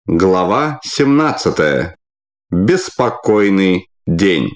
Глава 17. Беспокойный день.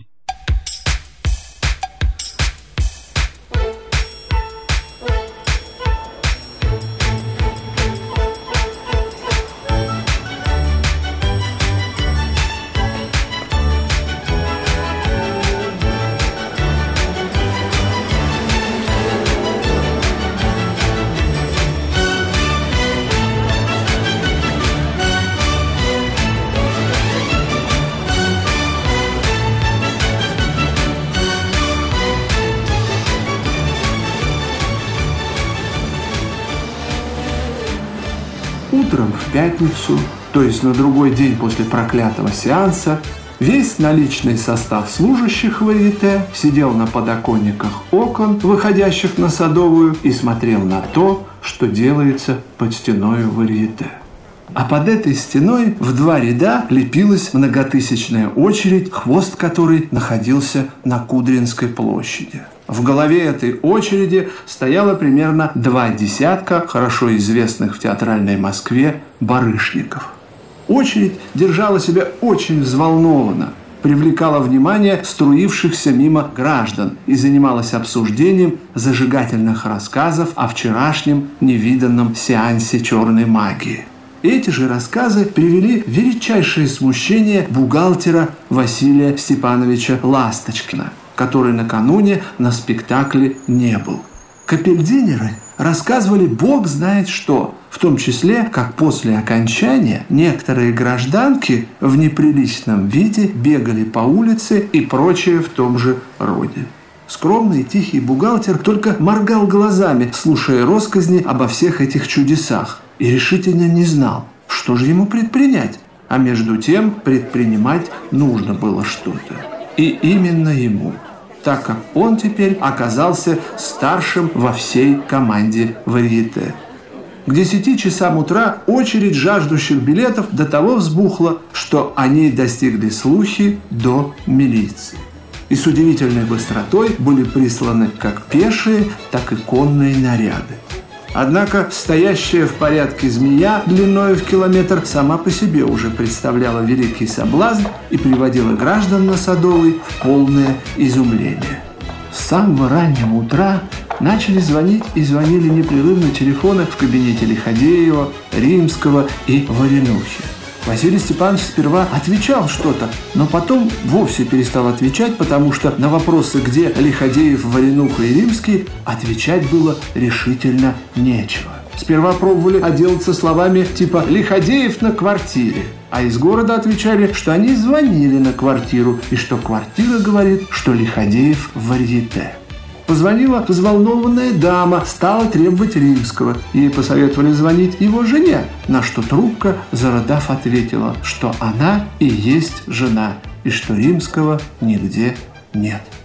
Утром в пятницу, то есть на другой день после проклятого сеанса, весь наличный состав служащих варьете сидел на подоконниках окон, выходящих на Садовую, и смотрел на то, что делается под стеною варьете. А под этой стеной в 2 ряда лепилась многотысячная очередь, хвост которой находился на Кудринской площади. В голове этой очереди стояло примерно 2 десятка хорошо известных в театральной Москве барышников. Очередь держала себя очень взволнованно, привлекала внимание струившихся мимо граждан и занималась обсуждением зажигательных рассказов о вчерашнем невиданном сеансе черной магии. Эти же рассказы привели в величайшее смущение бухгалтера Василия Степановича Ласточкина, который накануне на спектакле не был. Капельдинеры рассказывали бог знает что, в том числе, как после окончания некоторые гражданки в неприличном виде бегали по улице и прочее в том же роде. Скромный и тихий бухгалтер только моргал глазами, слушая россказни обо всех этих чудесах, и решительно не знал, что же ему предпринять. А между тем предпринимать нужно было что-то. И именно ему, так как он теперь оказался старшим во всей команде варьете. К 10 часам утра очередь жаждущих билетов до того взбухла, что о ней достигли слухи до милиции. И с удивительной быстротой были присланы как пешие, так и конные наряды. Однако стоящая в порядке змея длиною в километр сама по себе уже представляла великий соблазн и приводила граждан на Садовой в полное изумление. С самого раннего утра начали звонить и звонили непрерывно телефоны в кабинете Лиходеева, Римского и Варенухи. Василий Степанович сперва отвечал что-то, но потом вовсе перестал отвечать, потому что на вопросы, где Лиходеев, Варенуха и Римский, отвечать было решительно нечего. Сперва пробовали отделаться словами типа «Лиходеев на квартире», а из города отвечали, что они звонили на квартиру и что квартира говорит, что Лиходеев в варьете. Позвонила взволнованная дама, стала требовать Римского. Ей посоветовали звонить его жене, на что трубка, зарыдав, ответила, что она и есть жена, и что Римского нигде нет.